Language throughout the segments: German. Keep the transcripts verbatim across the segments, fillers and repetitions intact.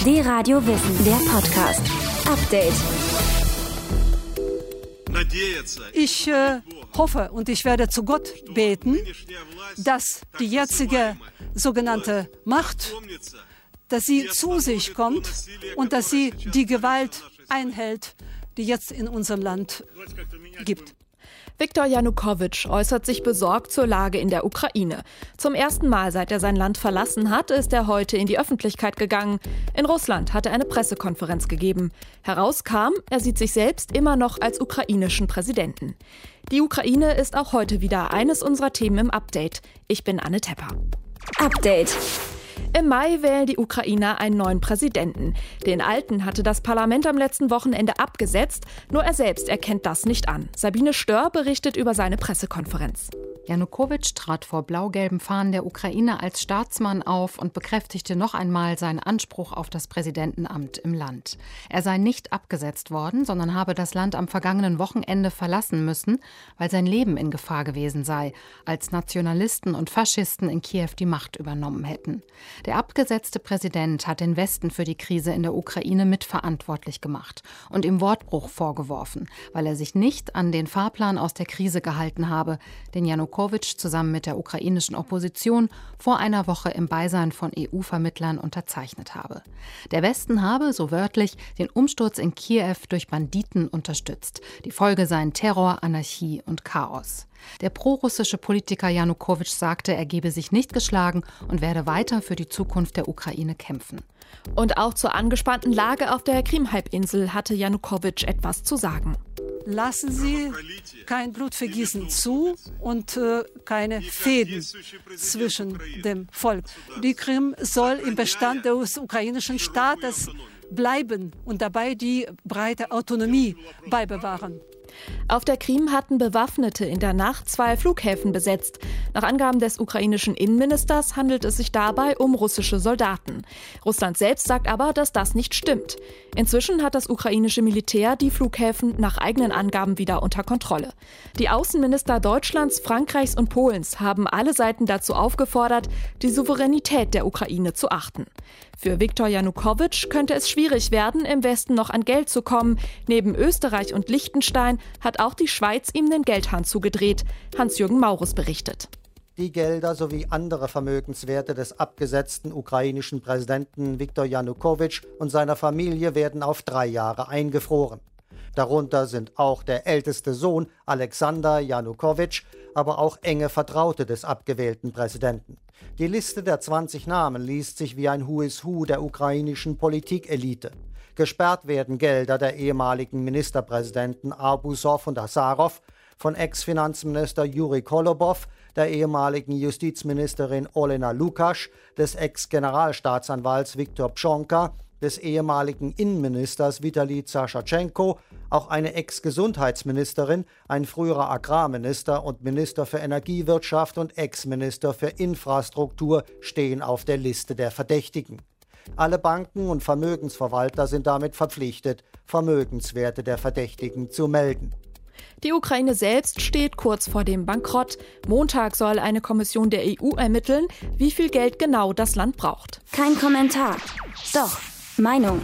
D-Radio Wissen, der Podcast. Update. Ich äh, hoffe und ich werde zu Gott beten, dass die jetzige sogenannte Macht, dass sie zu sich kommt und dass sie die Gewalt einhält, die jetzt in unserem Land gibt. Viktor Janukowitsch äußert sich besorgt zur Lage in der Ukraine. Zum ersten Mal, seit er sein Land verlassen hat, ist er heute in die Öffentlichkeit gegangen. In Russland hat er eine Pressekonferenz gegeben. Herauskam, er sieht sich selbst immer noch als ukrainischen Präsidenten. Die Ukraine ist auch heute wieder eines unserer Themen im Update. Ich bin Anne Tepper. Update. Im Mai wählen die Ukrainer einen neuen Präsidenten. Den alten hatte das Parlament am letzten Wochenende abgesetzt, nur er selbst erkennt das nicht an. Sabine Stör berichtet über seine Pressekonferenz. Janukowitsch trat vor blau-gelben Fahnen der Ukraine als Staatsmann auf und bekräftigte noch einmal seinen Anspruch auf das Präsidentenamt im Land. Er sei nicht abgesetzt worden, sondern habe das Land am vergangenen Wochenende verlassen müssen, weil sein Leben in Gefahr gewesen sei, als Nationalisten und Faschisten in Kiew die Macht übernommen hätten. Der abgesetzte Präsident hat den Westen für die Krise in der Ukraine mitverantwortlich gemacht und ihm Wortbruch vorgeworfen, weil er sich nicht an den Fahrplan aus der Krise gehalten habe, den Janukowitsch zusammen mit der ukrainischen Opposition vor einer Woche im Beisein von E U-Vermittlern unterzeichnet habe. Der Westen habe, so wörtlich, den Umsturz in Kiew durch Banditen unterstützt. Die Folge seien Terror, Anarchie und Chaos. Der prorussische Politiker Janukowitsch sagte, er gebe sich nicht geschlagen und werde weiter für die Zukunft der Ukraine kämpfen. Und auch zur angespannten Lage auf der Krim-Halbinsel hatte Janukowitsch etwas zu sagen. Lassen Sie kein Blutvergießen zu und äh, keine Fäden zwischen dem Volk. Die Krim soll im Bestand des ukrainischen Staates bleiben und dabei die breite Autonomie beibewahren. Auf der Krim hatten Bewaffnete in der Nacht zwei Flughäfen besetzt. Nach Angaben des ukrainischen Innenministers handelt es sich dabei um russische Soldaten. Russland selbst sagt aber, dass das nicht stimmt. Inzwischen hat das ukrainische Militär die Flughäfen nach eigenen Angaben wieder unter Kontrolle. Die Außenminister Deutschlands, Frankreichs und Polens haben alle Seiten dazu aufgefordert, die Souveränität der Ukraine zu achten. Für Viktor Janukowitsch könnte es schwierig werden, im Westen noch an Geld zu kommen. Neben Österreich und Liechtenstein hat auch die Schweiz ihm den Geldhahn zugedreht. Hans-Jürgen Maurus berichtet. Die Gelder sowie andere Vermögenswerte des abgesetzten ukrainischen Präsidenten Viktor Janukowitsch und seiner Familie werden auf drei Jahre eingefroren. Darunter sind auch der älteste Sohn Alexander Janukowitsch, aber auch enge Vertraute des abgewählten Präsidenten. Die Liste der zwanzig Namen liest sich wie ein Who is Who der ukrainischen Politikelite. Gesperrt werden Gelder der ehemaligen Ministerpräsidenten Arbusow und Asarow, von Ex-Finanzminister Juri Kolobow, der ehemaligen Justizministerin Olena Lukasch, des Ex-Generalstaatsanwalts Viktor Pschonka, des ehemaligen Innenministers Vitali Zaschatschenko, auch eine Ex-Gesundheitsministerin, ein früherer Agrarminister und Minister für Energiewirtschaft und Ex-Minister für Infrastruktur stehen auf der Liste der Verdächtigen. Alle Banken und Vermögensverwalter sind damit verpflichtet, Vermögenswerte der Verdächtigen zu melden. Die Ukraine selbst steht kurz vor dem Bankrott. Montag soll eine Kommission der E U ermitteln, wie viel Geld genau das Land braucht. Kein Kommentar. Doch, Meinung.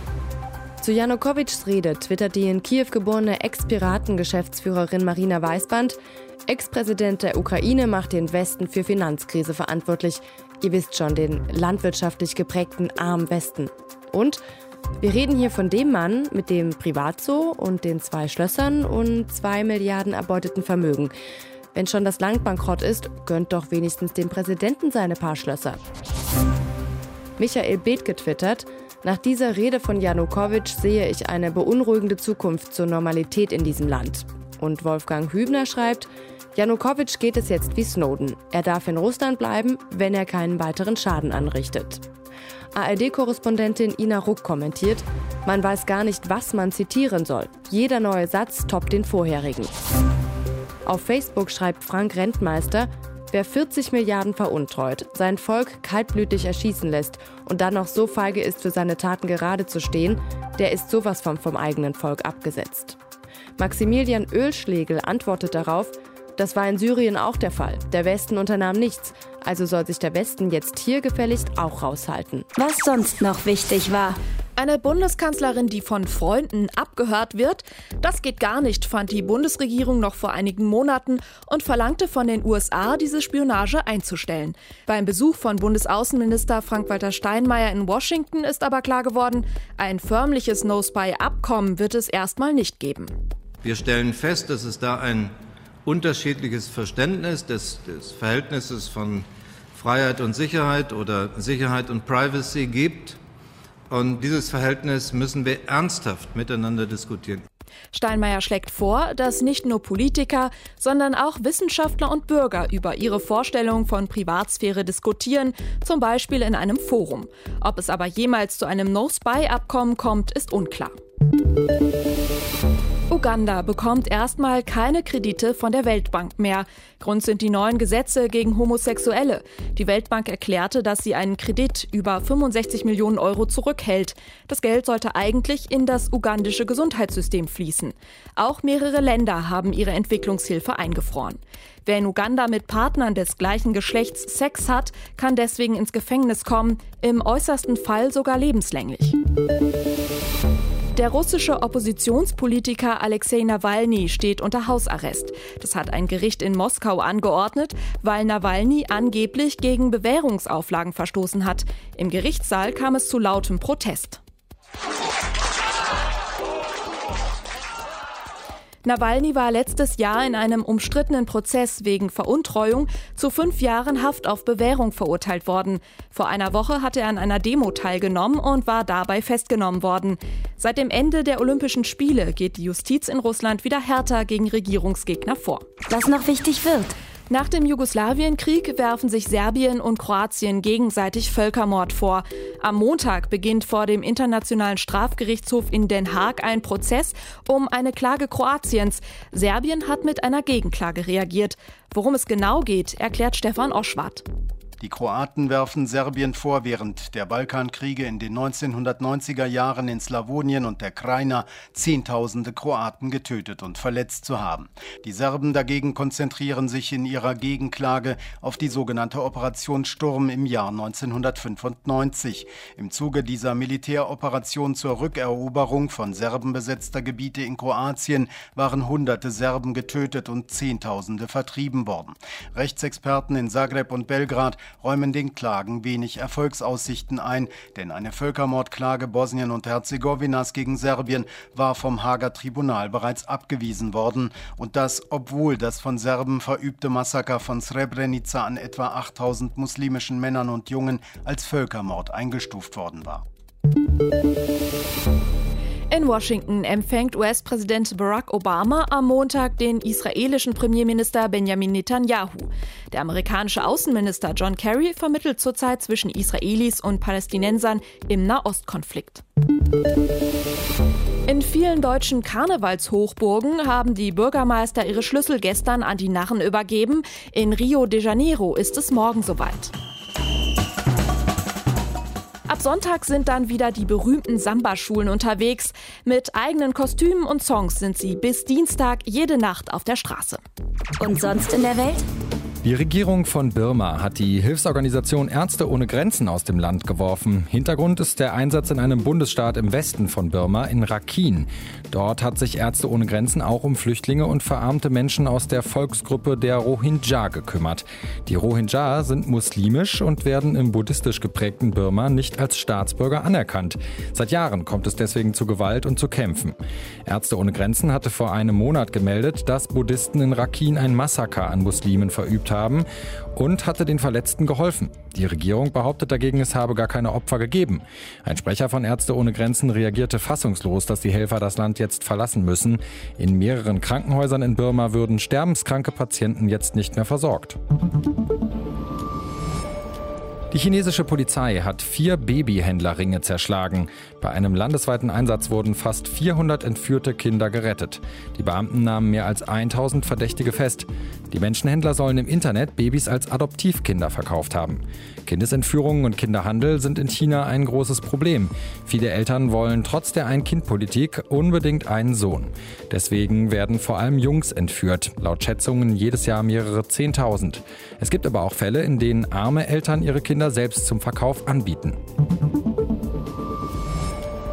Zu Janukowitschs Rede twittert die in Kiew geborene Ex-Piraten-Geschäftsführerin Marina Weißband: Ex-Präsident der Ukraine macht den Westen für Finanzkrise verantwortlich. Ihr wisst schon, den landwirtschaftlich geprägten armen Westen. Und wir reden hier von dem Mann mit dem Privatzoo und den zwei Schlössern und zwei Milliarden erbeuteten Vermögen. Wenn schon das Land bankrott ist, gönnt doch wenigstens dem Präsidenten seine paar Schlösser. Michael Bethke twittert: Nach dieser Rede von Janukowitsch sehe ich eine beunruhigende Zukunft zur Normalität in diesem Land. Und Wolfgang Hübner schreibt: Janukowitsch geht es jetzt wie Snowden. Er darf in Russland bleiben, wenn er keinen weiteren Schaden anrichtet. A R D-Korrespondentin Ina Ruck kommentiert: Man weiß gar nicht, was man zitieren soll. Jeder neue Satz toppt den vorherigen. Auf Facebook schreibt Frank Rentmeister: Wer vierzig Milliarden veruntreut, sein Volk kaltblütig erschießen lässt und dann noch so feige ist, für seine Taten gerade zu stehen, der ist sowas von vom eigenen Volk abgesetzt. Maximilian Oehlschlegel antwortet darauf: Das war in Syrien auch der Fall. Der Westen unternahm nichts. Also soll sich der Westen jetzt hier gefälligst auch raushalten. Was sonst noch wichtig war. Eine Bundeskanzlerin, die von Freunden abgehört wird, das geht gar nicht, fand die Bundesregierung noch vor einigen Monaten und verlangte von den U S A, diese Spionage einzustellen. Beim Besuch von Bundesaußenminister Frank-Walter Steinmeier in Washington ist aber klar geworden, ein förmliches No-Spy-Abkommen wird es erstmal nicht geben. Wir stellen fest, dass es da ein unterschiedliches Verständnis des, des Verhältnisses von Freiheit und Sicherheit oder Sicherheit und Privacy gibt. Und dieses Verhältnis müssen wir ernsthaft miteinander diskutieren. Steinmeier schlägt vor, dass nicht nur Politiker, sondern auch Wissenschaftler und Bürger über ihre Vorstellungen von Privatsphäre diskutieren, zum Beispiel in einem Forum. Ob es aber jemals zu einem No-Spy-Abkommen kommt, ist unklar. Uganda bekommt erstmal keine Kredite von der Weltbank mehr. Grund sind die neuen Gesetze gegen Homosexuelle. Die Weltbank erklärte, dass sie einen Kredit über fünfundsechzig Millionen Euro zurückhält. Das Geld sollte eigentlich in das ugandische Gesundheitssystem fließen. Auch mehrere Länder haben ihre Entwicklungshilfe eingefroren. Wer in Uganda mit Partnern des gleichen Geschlechts Sex hat, kann deswegen ins Gefängnis kommen, im äußersten Fall sogar lebenslänglich. Der russische Oppositionspolitiker Alexei Nawalny steht unter Hausarrest. Das hat ein Gericht in Moskau angeordnet, weil Nawalny angeblich gegen Bewährungsauflagen verstoßen hat. Im Gerichtssaal kam es zu lautem Protest. Nawalny war letztes Jahr in einem umstrittenen Prozess wegen Veruntreuung zu fünf Jahren Haft auf Bewährung verurteilt worden. Vor einer Woche hatte er an einer Demo teilgenommen und war dabei festgenommen worden. Seit dem Ende der Olympischen Spiele geht die Justiz in Russland wieder härter gegen Regierungsgegner vor. Was noch wichtig wird. Nach dem Jugoslawienkrieg werfen sich Serbien und Kroatien gegenseitig Völkermord vor. Am Montag beginnt vor dem Internationalen Strafgerichtshof in Den Haag ein Prozess um eine Klage Kroatiens. Serbien hat mit einer Gegenklage reagiert. Worum es genau geht, erklärt Stefan Oschwart. Die Kroaten werfen Serbien vor, während der Balkankriege in den neunzehnhundertneunziger Jahren in Slawonien und der Krajina Zehntausende Kroaten getötet und verletzt zu haben. Die Serben dagegen konzentrieren sich in ihrer Gegenklage auf die sogenannte Operation Sturm im Jahr neunzehnhundertfünfundneunzig. Im Zuge dieser Militäroperation zur Rückeroberung von Serben besetzter Gebiete in Kroatien waren hunderte Serben getötet und Zehntausende vertrieben worden. Rechtsexperten in Zagreb und Belgrad räumen den Klagen wenig Erfolgsaussichten ein, denn eine Völkermordklage Bosnien und Herzegowinas gegen Serbien war vom Haager Tribunal bereits abgewiesen worden, und das, obwohl das von Serben verübte Massaker von Srebrenica an etwa achttausend muslimischen Männern und Jungen als Völkermord eingestuft worden war. In Washington empfängt U S-Präsident Barack Obama am Montag den israelischen Premierminister Benjamin Netanyahu. Der amerikanische Außenminister John Kerry vermittelt zurzeit zwischen Israelis und Palästinensern im Nahostkonflikt. In vielen deutschen Karnevalshochburgen haben die Bürgermeister ihre Schlüssel gestern an die Narren übergeben. In Rio de Janeiro ist es morgen soweit. Ab Sonntag sind dann wieder die berühmten Samba-Schulen unterwegs. Mit eigenen Kostümen und Songs sind sie bis Dienstag jede Nacht auf der Straße. Und sonst in der Welt? Die Regierung von Birma hat die Hilfsorganisation Ärzte ohne Grenzen aus dem Land geworfen. Hintergrund ist der Einsatz in einem Bundesstaat im Westen von Birma, in Rakhine. Dort hat sich Ärzte ohne Grenzen auch um Flüchtlinge und verarmte Menschen aus der Volksgruppe der Rohingya gekümmert. Die Rohingya sind muslimisch und werden im buddhistisch geprägten Birma nicht als Staatsbürger anerkannt. Seit Jahren kommt es deswegen zu Gewalt und zu Kämpfen. Ärzte ohne Grenzen hatte vor einem Monat gemeldet, dass Buddhisten in Rakhine ein Massaker an Muslimen verübt haben und hatte den Verletzten geholfen. Die Regierung behauptet dagegen, es habe gar keine Opfer gegeben. Ein Sprecher von Ärzte ohne Grenzen reagierte fassungslos, dass die Helfer das Land jetzt verlassen müssen. In mehreren Krankenhäusern in Birma würden sterbenskranke Patienten jetzt nicht mehr versorgt. Die chinesische Polizei hat vier Babyhändlerringe zerschlagen. Bei einem landesweiten Einsatz wurden fast vierhundert entführte Kinder gerettet. Die Beamten nahmen mehr als tausend Verdächtige fest. Die Menschenhändler sollen im Internet Babys als Adoptivkinder verkauft haben. Kindesentführungen und Kinderhandel sind in China ein großes Problem. Viele Eltern wollen trotz der Ein-Kind-Politik unbedingt einen Sohn. Deswegen werden vor allem Jungs entführt. Laut Schätzungen jedes Jahr mehrere Zehntausend. Es gibt aber auch Fälle, in denen arme Eltern ihre Kinder selbst zum Verkauf anbieten.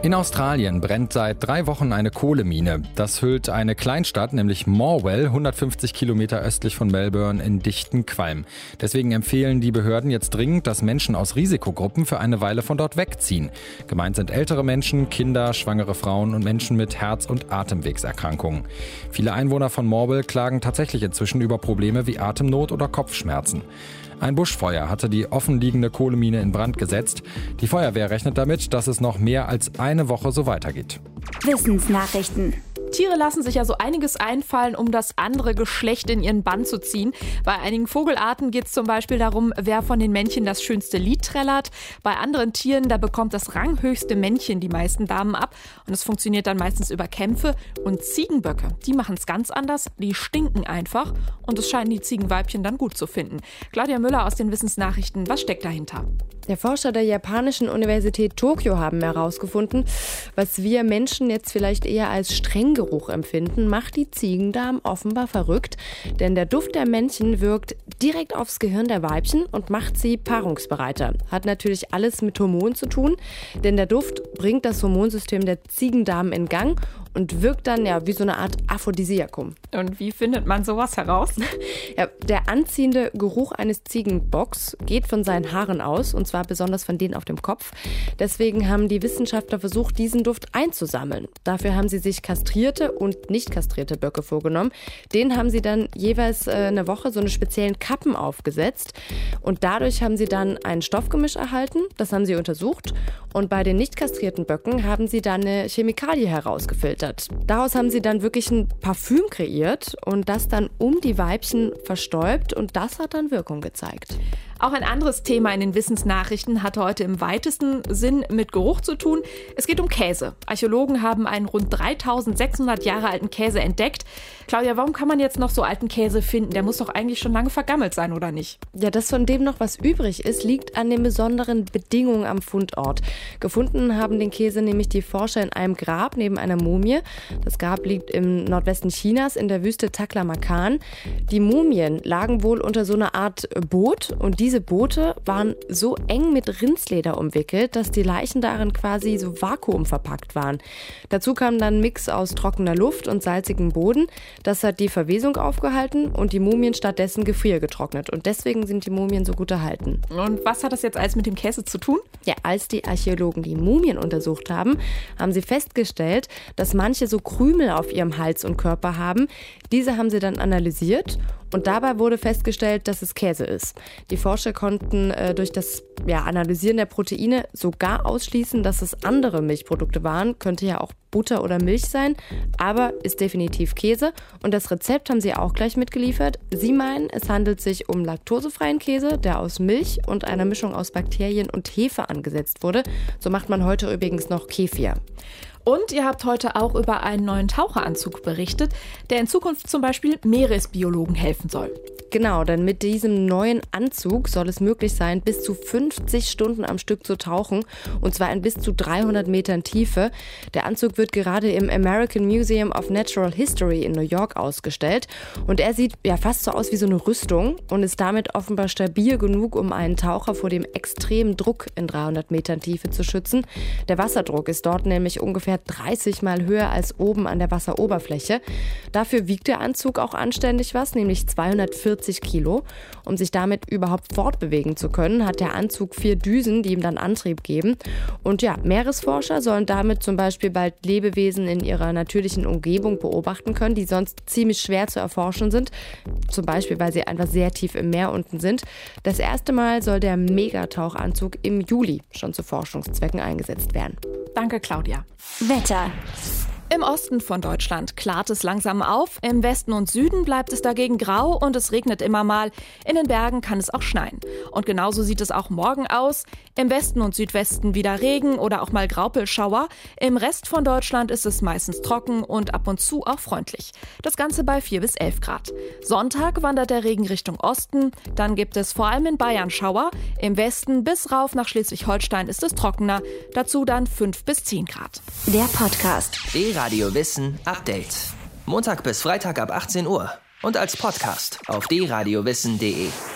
In Australien brennt seit drei Wochen eine Kohlemine. Das hüllt eine Kleinstadt, nämlich Morwell, hundertfünfzig Kilometer östlich von Melbourne, in dichten Qualm. Deswegen empfehlen die Behörden jetzt dringend, dass Menschen aus Risikogruppen für eine Weile von dort wegziehen. Gemeint sind ältere Menschen, Kinder, schwangere Frauen und Menschen mit Herz- und Atemwegserkrankungen. Viele Einwohner von Morwell klagen tatsächlich inzwischen über Probleme wie Atemnot oder Kopfschmerzen. Ein Buschfeuer hatte die offenliegende Kohlemine in Brand gesetzt. Die Feuerwehr rechnet damit, dass es noch mehr als eine Woche so weitergeht. Wissensnachrichten. Tiere lassen sich ja so einiges einfallen, um das andere Geschlecht in ihren Bann zu ziehen. Bei einigen Vogelarten geht es zum Beispiel darum, wer von den Männchen das schönste Lied trällert. Bei anderen Tieren, da bekommt das ranghöchste Männchen die meisten Damen ab. Und es funktioniert dann meistens über Kämpfe. Und Ziegenböcke, die machen es ganz anders. Die stinken einfach. Und es scheinen die Ziegenweibchen dann gut zu finden. Claudia Müller aus den Wissensnachrichten, was steckt dahinter? Der Forscher der japanischen Universität Tokio haben herausgefunden, was wir Menschen jetzt vielleicht eher als Strenggeruch empfinden, macht die Ziegendarm offenbar verrückt. Denn der Duft der Männchen wirkt direkt aufs Gehirn der Weibchen und macht sie paarungsbereiter. Hat natürlich alles mit Hormonen zu tun, denn der Duft bringt das Hormonsystem der Ziegendarm in Gang und wirkt dann ja wie so eine Art Aphrodisiakum. Und wie findet man sowas heraus? Ja, der anziehende Geruch eines Ziegenbocks geht von seinen Haaren aus, und zwar besonders von denen auf dem Kopf. Deswegen haben die Wissenschaftler versucht, diesen Duft einzusammeln. Dafür haben sie sich kastrierte und nicht kastrierte Böcke vorgenommen. Denen haben sie dann jeweils äh, eine Woche so eine speziellen Kappen aufgesetzt. Und dadurch haben sie dann ein Stoffgemisch erhalten. Das haben sie untersucht. Und bei den nicht kastrierten Böcken haben sie dann eine Chemikalie herausgefiltert. Daraus haben sie dann wirklich ein Parfüm kreiert und das dann um die Weibchen verstäubt, und das hat dann Wirkung gezeigt. Auch ein anderes Thema in den Wissensnachrichten hat heute im weitesten Sinn mit Geruch zu tun. Es geht um Käse. Archäologen haben einen rund dreitausendsechshundert Jahre alten Käse entdeckt. Claudia, warum kann man jetzt noch so alten Käse finden? Der muss doch eigentlich schon lange vergammelt sein, oder nicht? Ja, dass von dem noch was übrig ist, liegt an den besonderen Bedingungen am Fundort. Gefunden haben den Käse nämlich die Forscher in einem Grab neben einer Mumie. Das Grab liegt im Nordwesten Chinas in der Wüste Taklamakan. Die Mumien lagen wohl unter so einer Art Boot, und die Diese Boote waren so eng mit Rindsleder umwickelt, dass die Leichen darin quasi so vakuumverpackt waren. Dazu kam dann ein Mix aus trockener Luft und salzigem Boden. Das hat die Verwesung aufgehalten und die Mumien stattdessen gefriergetrocknet. Und deswegen sind die Mumien so gut erhalten. Und was hat das jetzt alles mit dem Käse zu tun? Ja, als die Archäologen die Mumien untersucht haben, haben sie festgestellt, dass manche so Krümel auf ihrem Hals und Körper haben. Diese haben sie dann analysiert. Und dabei wurde festgestellt, dass es Käse ist. Die Forscher konnten äh, durch das ja, Analysieren der Proteine sogar ausschließen, dass es andere Milchprodukte waren. Könnte ja auch Butter oder Milch sein, aber ist definitiv Käse. Und das Rezept haben sie auch gleich mitgeliefert. Sie meinen, es handelt sich um laktosefreien Käse, der aus Milch und einer Mischung aus Bakterien und Hefe angesetzt wurde. So macht man heute übrigens noch Kefir. Und ihr habt heute auch über einen neuen Taucheranzug berichtet, der in Zukunft zum Beispiel Meeresbiologen helfen soll. Genau, denn mit diesem neuen Anzug soll es möglich sein, bis zu fünfzig Stunden am Stück zu tauchen, und zwar in bis zu dreihundert Metern Tiefe. Der Anzug wird gerade im American Museum of Natural History in New York ausgestellt, und er sieht ja fast so aus wie so eine Rüstung und ist damit offenbar stabil genug, um einen Taucher vor dem extremen Druck in dreihundert Metern Tiefe zu schützen. Der Wasserdruck ist dort nämlich ungefähr dreißig Mal höher als oben an der Wasseroberfläche. Dafür wiegt der Anzug auch anständig was, nämlich zweihundertvierzig Kilo. Um sich damit überhaupt fortbewegen zu können, hat der Anzug vier Düsen, die ihm dann Antrieb geben. Und ja, Meeresforscher sollen damit zum Beispiel bald Lebewesen in ihrer natürlichen Umgebung beobachten können, die sonst ziemlich schwer zu erforschen sind. Zum Beispiel, weil sie einfach sehr tief im Meer unten sind. Das erste Mal soll der Megatauchanzug im Juli schon zu Forschungszwecken eingesetzt werden. Danke, Claudia. Wetter. Im Osten von Deutschland klart es langsam auf, im Westen und Süden bleibt es dagegen grau und es regnet immer mal. In den Bergen kann es auch schneien. Und genauso sieht es auch morgen aus. Im Westen und Südwesten wieder Regen oder auch mal Graupelschauer. Im Rest von Deutschland ist es meistens trocken und ab und zu auch freundlich. Das Ganze bei vier bis elf Grad. Sonntag wandert der Regen Richtung Osten. Dann gibt es vor allem in Bayern Schauer. Im Westen bis rauf nach Schleswig-Holstein ist es trockener. Dazu dann fünf bis zehn Grad. Der Podcast. D-Radio Wissen Update. Montag bis Freitag ab achtzehn Uhr. Und als Podcast auf d radio wissen punkt de.